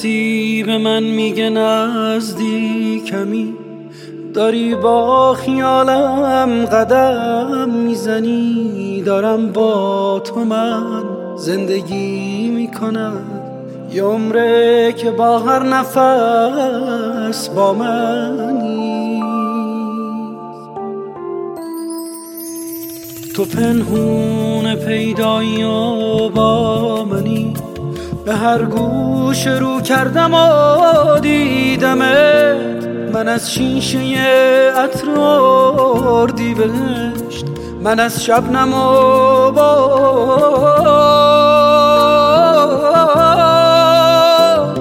حسی به من میگه نزدیکمی، داری با خیالم قدم میزنی. دارم با تو من زندگی میکنم، یه عمره که با هر نفس با منی. تو پنهون پیدایی و با منی، به هر گوش رو کردم و دیدمت. من از شیشه عطر اردیبهشت، من از شبنم و باد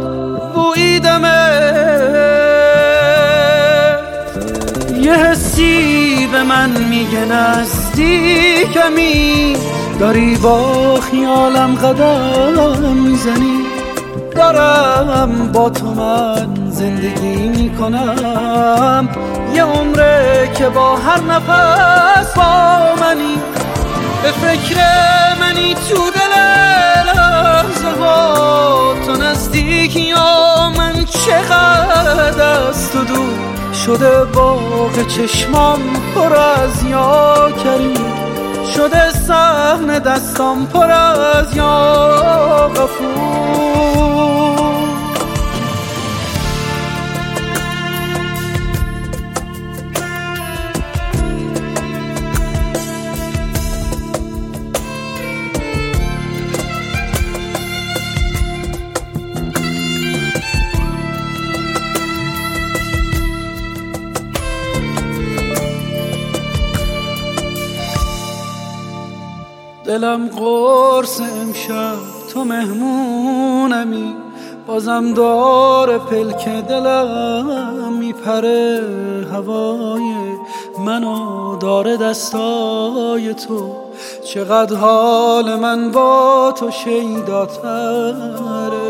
بوییدمت. یه حسی به من میگه نزدیکمی، داری با خیالم قدم میزنی. دارم با تو من زندگی میکنم، یه عمره که با هر نفس با منی. به فکر منی تو دل لحظه ها، تو نزدیکی یا من چقدر از تو دور شده. باغ چشمام پر از یا کریم، شده صحن دستام پر از یا غفور. دلم قرص امشب تو مهمونمی، بازم داره پلک دلم میپره. هوای منو داره دستای تو، چقدر حال من با تو شیداتره.